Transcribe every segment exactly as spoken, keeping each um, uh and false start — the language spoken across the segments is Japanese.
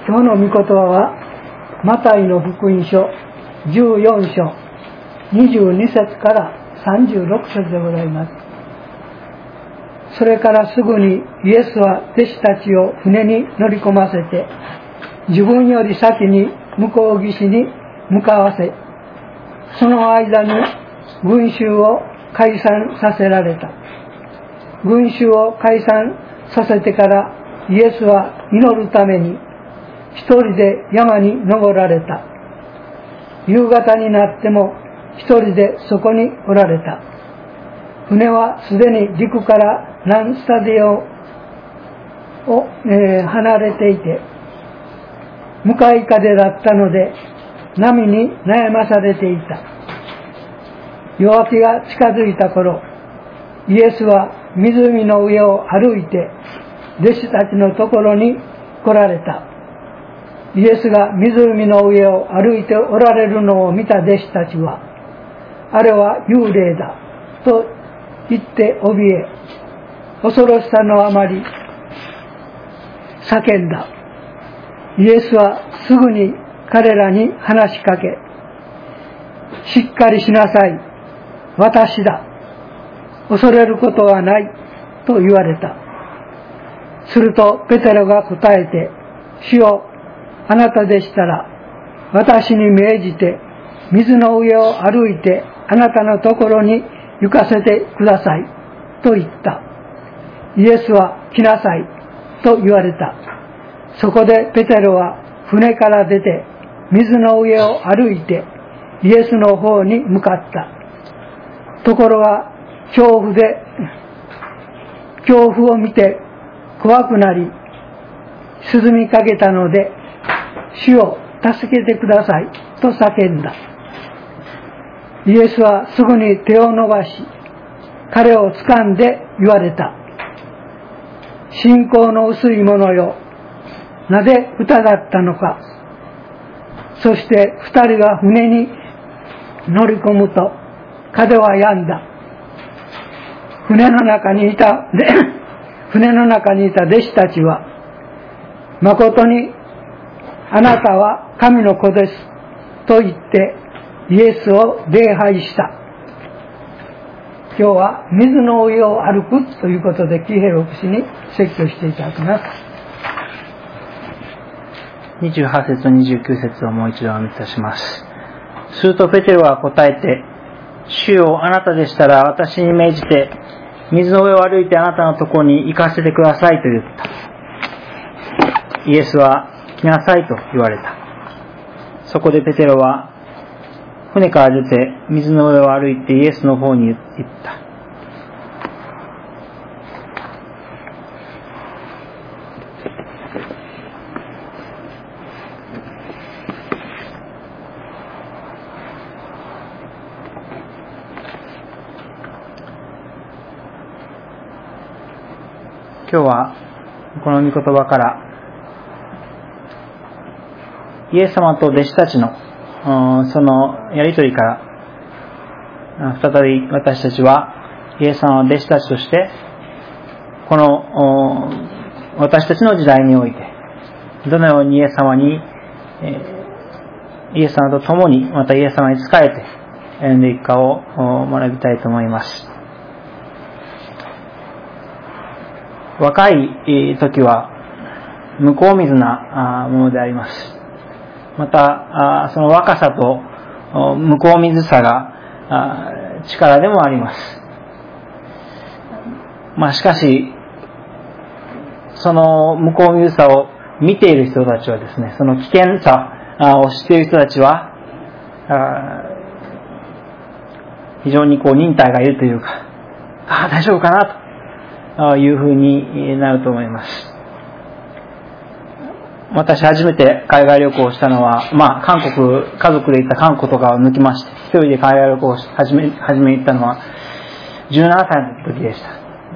今日の御言葉はマタイの福音書じゅうよん章にじゅうに節からさんじゅうろく節でございます。それからすぐにイエスは弟子たちを船に乗り込ませて、自分より先に向こう岸に向かわせ、その間に群衆を解散させられた。群衆を解散させてからイエスは祈るために一人で山に登られた。夕方になっても一人でそこにおられた。船はすでに陸から何スタディオを、えー、離れていて、向かい風だったので波に悩まされていた。夜明けが近づいた頃、イエスは湖の上を歩いて弟子たちのところに来られた。イエスが湖の上を歩いておられるのを見た弟子たちは、あれは幽霊だと言って怯え、恐ろしさのあまり叫んだ。イエスはすぐに彼らに話しかけ、しっかりしなさい、私だ、恐れることはないと言われた。するとペテロが答えて、主よ、あなたでしたら私に命じて水の上を歩いてあなたのところに行かせてくださいと言った。イエスは来なさいと言われた。そこでペテロは船から出て水の上を歩いてイエスの方に向かった。ところが恐怖で恐怖を見て怖くなり沈みかけたので、主を助けてくださいと叫んだ。イエスはすぐに手を伸ばし、彼を掴んで言われた。信仰の薄い者よ、なぜ疑ったのか。そして二人が船に乗り込むと、風は止んだ。船の中にいた船の中にいた弟子たちは、誠にあなたは神の子ですと言ってイエスを礼拝した。今日は水の上を歩くということで、キーヘロフ氏に説教していただきます。 にじゅうはち節とにじゅうきゅう節をもう一度お見せします。するとペテロは答えて、主よ、あなたでしたら私に命じて水の上を歩いてあなたのところに行かせてくださいと言った。イエスは来なさいと言われた。そこでペテロは船から出て水の上を歩いてイエスの方に行った。今日はこの御言葉からイエス様と弟子たちのそのやりとりから再び私たちはイエス様の弟子たちとしてこの私たちの時代においてどのようにイエス様にイエス様と共にまたイエス様に仕えて歩んでいくかを学びたいと思います。若い時は向こう水なものであります。またその若さと向こう水さが力でもあります。まあしかしその向こう水さを見ている人たちはですね、その危険さを知っている人たちは非常にこう忍耐がいるというか、ああ大丈夫かなというふうになると思います。私初めて海外旅行をしたのは、まあ韓国、家族で行った韓国とかを抜きまして、一人で海外旅行を始め、初めに行ったのはじゅうななさいの時でした。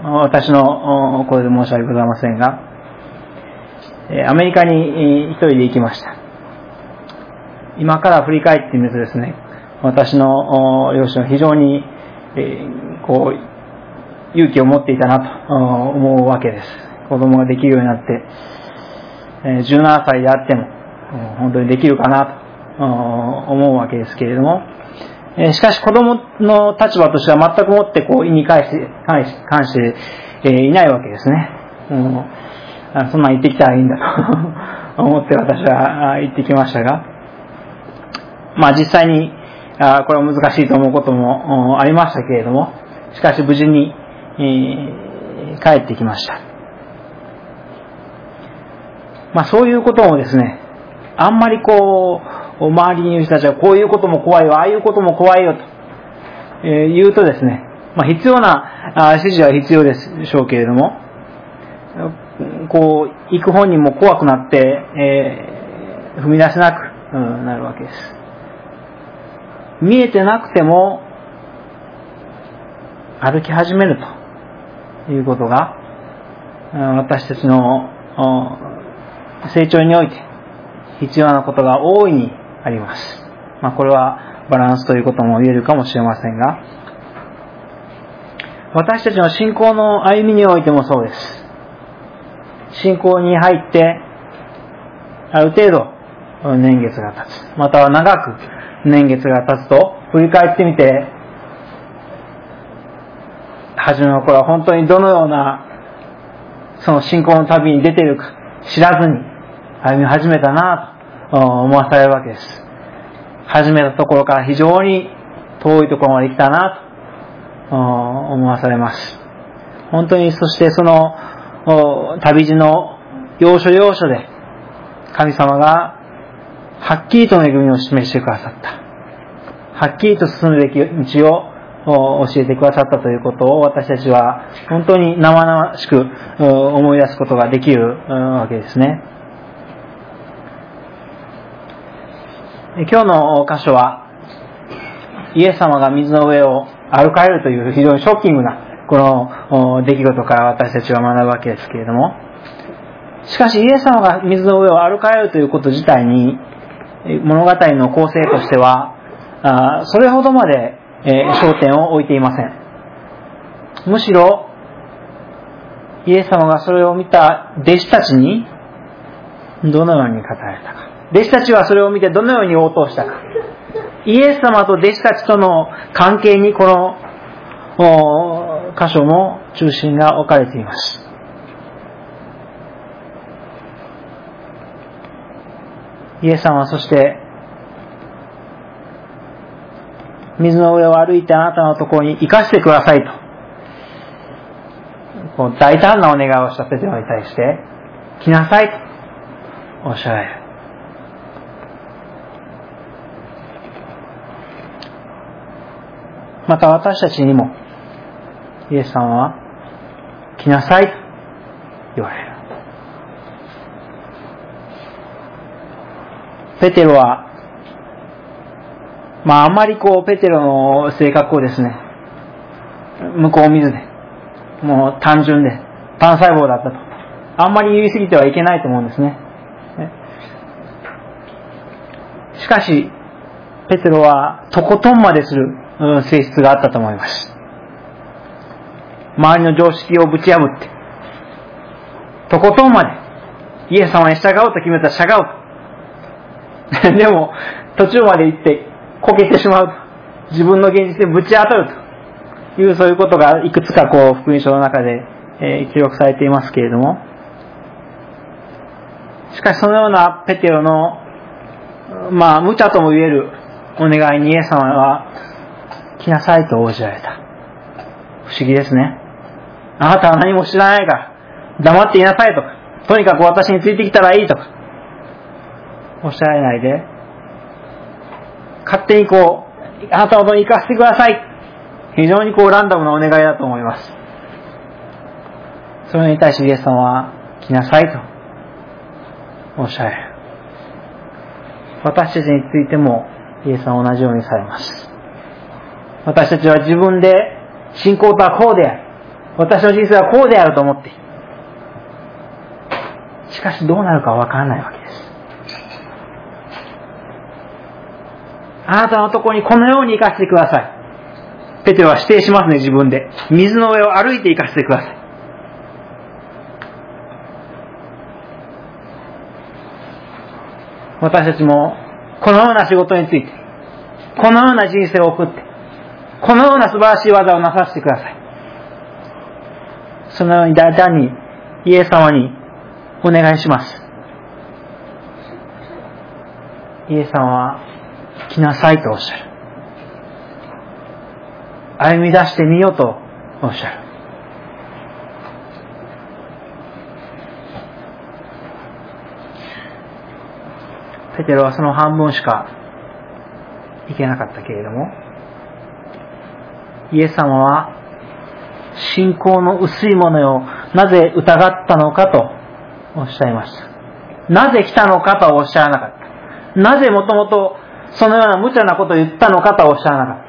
私のこれで申し訳ございませんが、アメリカに一人で行きました。今から振り返ってみるとですね、私の両親は非常にこう勇気を持っていたなと思うわけです。子供ができるようになって、 じゅうななさいであっても本当にできるかなと思うわけですけれども、しかし子供の立場としては全くもってこう意に関して関していないわけですね。うん、そんなん言ってきたらいいんだと思って私は言ってきましたが、まあ実際にこれは難しいと思うこともありましたけれども、しかし無事に帰ってきました。まあそういうこともですね、あんまりこう周りにいる人たちはこういうことも怖いよ、ああいうことも怖いよと言うとですね、まあ必要な指示は必要でしょうけれども、こう行く本人も怖くなって、えー、踏み出せなく、うん、なるわけです。見えてなくても歩き始めるということが私たちの成長において必要なことが大いにあります。まあ、これはバランスということも言えるかもしれませんが、私たちの信仰の歩みにおいてもそうです。信仰に入ってある程度年月が経つ、または長く年月が経つと振り返ってみて、初めの頃は本当にどのようなその信仰の旅に出ているか知らずに歩み始めたなと思わされるわけです。始めたところから非常に遠いところまで来たなと思わされます。本当に、そしてその旅路の要所要所で神様がはっきりと恵みを示してくださった。はっきりと進むべき道を教えてくださったということを私たちは本当に生々しく思い出すことができるわけですね。今日の箇所はイエス様が水の上を歩かれるという非常にショッキングなこの出来事から私たちは学ぶわけですけれども、しかしイエス様が水の上を歩かれるということ自体に物語の構成としてはそれほどまで焦点を置いていません。むしろイエス様がそれを見た弟子たちにどのように語られたか、弟子たちはそれを見てどのように応答したか、イエス様と弟子たちとの関係にこの箇所も中心が置かれています。イエス様はそして水の上を歩いてあなたのところに行かせてくださいと、こう大胆なお願いをしたペテロに対して来なさいとおっしゃられる。また私たちにもイエス様は来なさいと言われる。ペテロはまああんまりこうペテロの性格をですね、向こう見ずでもう単純で単細胞だったとあんまり言い過ぎてはいけないと思うんですね。しかしペテロはとことんまでする性質があったと思います。周りの常識をぶち破ってとことんまでイエス様に従うと決めたら従うでも途中まで行ってこけてしまうと、自分の現実でぶち当たるというそういうことがいくつかこう福音書の中で、えー、記録されていますけれども、しかしそのようなペテロのまあ無茶とも言えるお願いにイエス様は来なさいと応じられた。不思議ですね。あなたは何も知らないから黙っていなさいとか、とにかく私についてきたらいいとかおっしゃられないで、勝手にこうあなたのところに行かせてください、非常にこうランダムなお願いだと思います。それに対してイエス様は来なさいとおっしゃられる。私たちについてもイエス様は同じようにされます。私たちは自分で信仰とはこうである、私の人生はこうであると思っている。しかしどうなるかわからないわけです。あなたのところにこのように行かせてください。ペテロは指定しますね、自分で。水の上を歩いて行かせてください。 私たちもこのような仕事について、このような人生を送って、このような素晴らしい技をなさせてください。そのように大胆にイエス様にお願いします。イエス様は来なさいとおっしゃる。歩み出してみようとおっしゃる。ペテロはその半分しかいけなかったけれども、イエス様は信仰の薄いものをなぜ疑ったのかとおっしゃいました。なぜ来たのかとはおっしゃらなかった。なぜもともとそのような無茶なことを言ったのかとはおっしゃらなかった。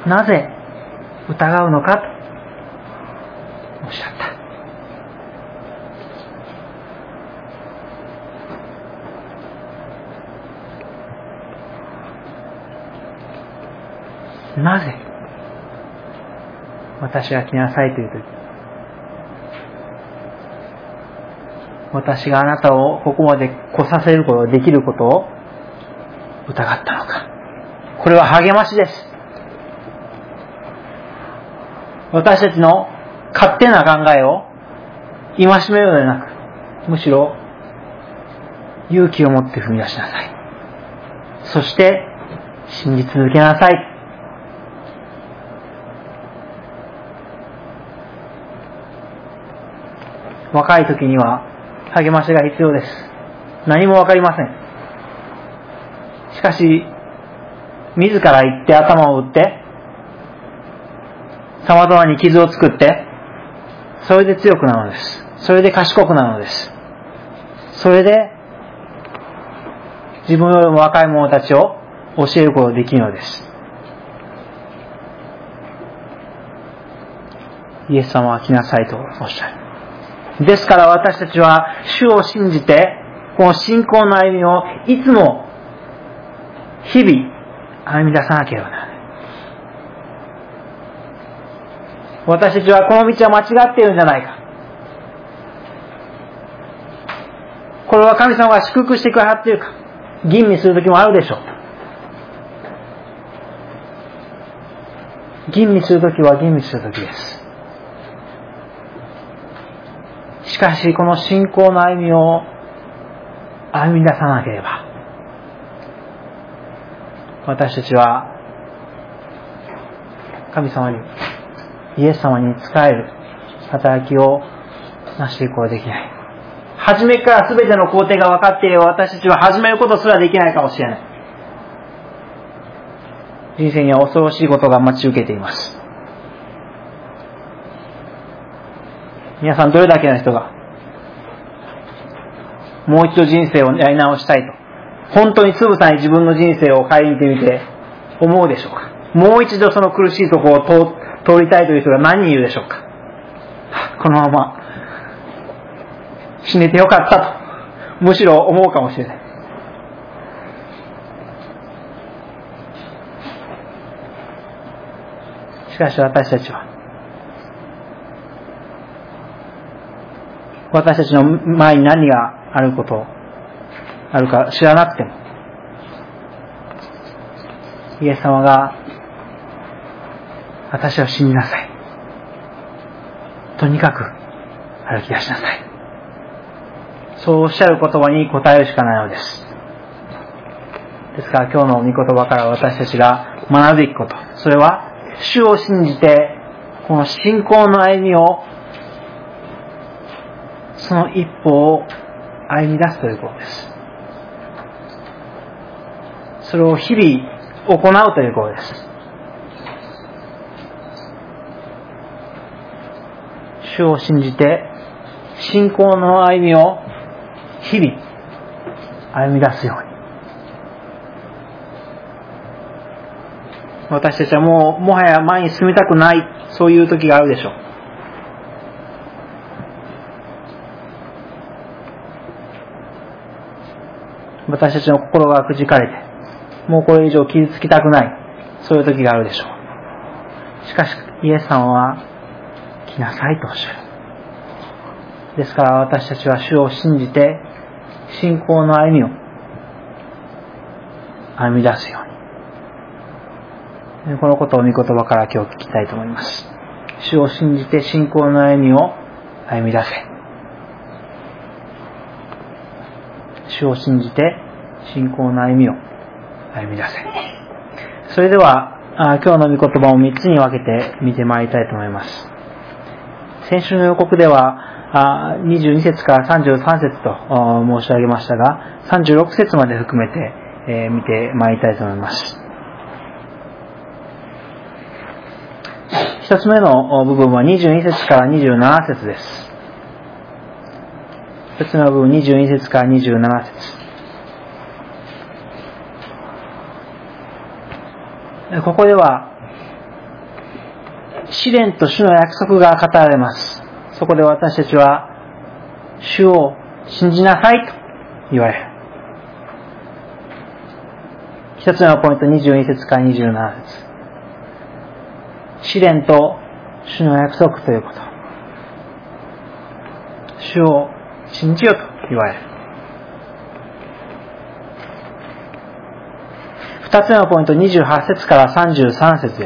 なぜ疑うのかとおっしゃった。なぜ私が来なさいというとき、私があなたをここまで来させることができることを疑ったのか。これは励ましです。私たちの勝手な考えを戒めるのではなく、むしろ勇気を持って踏み出しなさい。そして信じ続けなさい。若い時には励ましが必要です。何もわかりません。しかし、自ら言って頭を打って、様々に傷を作って、それで強くなるのです。それで賢くなるのです。それで、自分よりも若い者たちを教えることができるのです。イエス様は来なさいとおっしゃる。ですから私たちは主を信じて、この信仰の歩みをいつも日々歩み出さなければならない。私たちはこの道は間違っているんじゃないか。これは神様が祝福してくださっているか。吟味する時もあるでしょう。吟味する時は吟味する時です。しかしこの信仰の歩みを歩み出さなければ、私たちは神様に、イエス様に仕える働きをなしていくことができない。初めから全ての工程が分かっていれば、私たちは始めることすらできないかもしれない。人生には恐ろしいことが待ち受けています。皆さんどれだけの人がもう一度人生をやり直したいと、本当につぶさに自分の人生を顧みてみて思うでしょうか。もう一度その苦しいところを 通, 通りたいという人が何人いるでしょうか。このまま死ねてよかったとむしろ思うかもしれない。しかし私たちは、私たちの前に何があることあるか知らなくても、イエス様が私を信じなさい、とにかく歩き出しなさい、そうおっしゃる言葉に答えるしかないのです。ですから今日の御言葉から私たちが学ぶべきこと、それは主を信じてこの信仰の歩みを、その一歩を歩み出すということです。それを日々行うということです。主を信じて信仰の歩みを日々歩み出すように。私たちはもうもはや前に進みたくない、そういう時があるでしょう。私たちの心がくじかれて、もうこれ以上傷つきたくない、そういう時があるでしょう。しかしイエス様は来なさいとおっしゃる。ですから私たちは主を信じて信仰の歩みを歩み出すように、このことを御言葉から今日聞きたいと思います。主を信じて信仰の歩みを歩み出せ。主を信じて信仰の歩みを歩み出せ。それでは今日の御言葉をみっつに分けて見てまいりたいと思います。先週の予告ではにじゅうに節からさんじゅうさん節と申し上げましたが、さんじゅうろく節まで含めて見てまいりたいと思います。一つ目の部分はにじゅうに節からにじゅうなな節です。一つ目の部分にじゅうに節からにじゅうなな節。ここでは試練と主の約束が語られます。そこで私たちは主を信じなさいと言われる。一つ目のポイントにじゅうに節からにじゅうなな節。試練と主の約束ということ。主を信じよと言われる。二つ目のポイントにじゅうはち節からさんじゅうさん節です。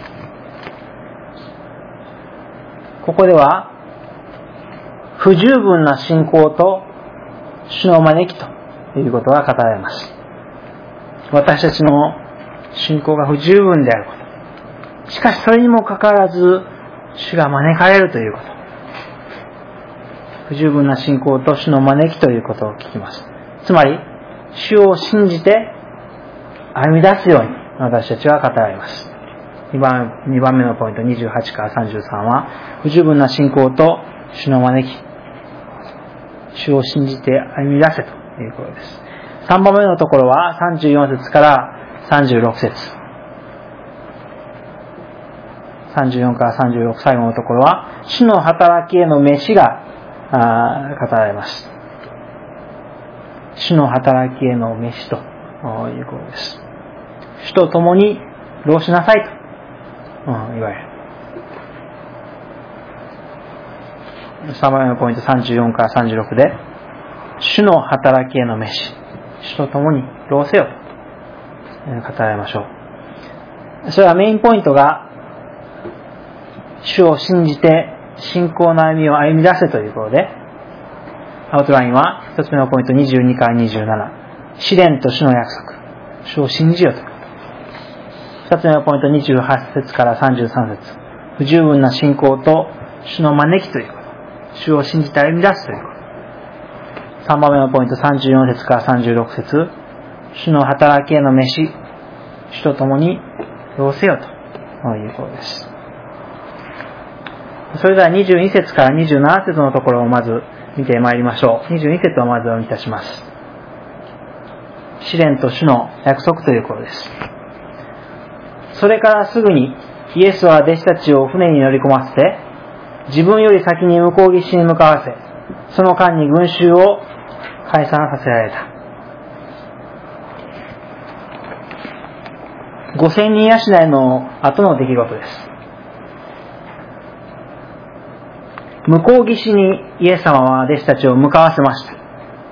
ここでは不十分な信仰と主の招きということが語られます。私たちの信仰が不十分であること。しかしそれにもかかわらず主が招かれるということ。不十分な信仰と主の招きということを聞きます。つまり主を信じて歩み出すように私たちは語られます。にばんめのポイントにじゅうはちからさんじゅうさんは不十分な信仰と主の招き、主を信じて歩み出せということです。さんばんめのところはさんじゅうよん節からさんじゅうろく節、さんじゅうよんからさんじゅうろく最後のところは主の働きへの召しが語られます。主の働きへの召しということです。主と共に労しなさいと言われる。さんばんめのポイントさんじゅうよんからさんじゅうろくで主の働きへの召し、主と共に労せよと語られましょう。それはメインポイントが主を信じて信仰の歩みを歩み出せということで、アウトラインは一つ目のポイントにじゅうにからにじゅうなな、試練と主の約束、主を信じようということ。二つ目のポイントにじゅうはち節からさんじゅうさん節、不十分な信仰と主の招きということ、主を信じて歩み出すということ。三番目のポイントさんじゅうよん節からさんじゅうろく節、主の働きへの召し、主と共に労せよということです。それではにじゅうに節からにじゅうなな節のところをまず見てまいりましょう。にじゅうに節をまずお読みいたします。試練と主の約束ということです。それからすぐにイエスは弟子たちを船に乗り込ませて、自分より先に向こう岸に向かわせ、その間に群衆を解散させられた。五千人養いの後の出来事です。向こう岸にイエス様は弟子たちを向かわせました。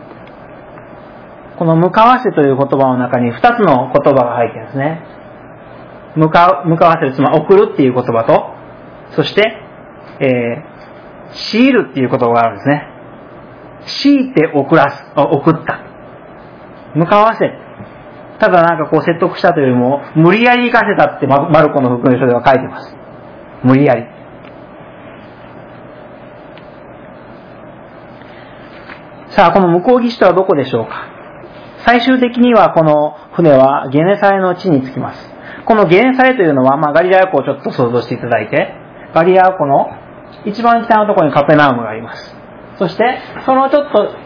この向かわせという言葉の中に二つの言葉が入っているんですね。向かう、向かわせる、つまり送るっていう言葉と、そして、えー、強いるっていう言葉があるんですね。強いて送らす、送った。向かわせ。ただなんかこう説得したというよりも、無理やり行かせたってマルコの福音書では書いてます。無理やり。さあ、この向こう岸とはどこでしょうか。最終的にはこの船はゲネサレの地に着きます。このゲネサレというのは、まあ、ガリラヤ湖をちょっと想像していただいて、ガリラヤ湖の一番北のところにカペナウムがあります。そして、そのちょっと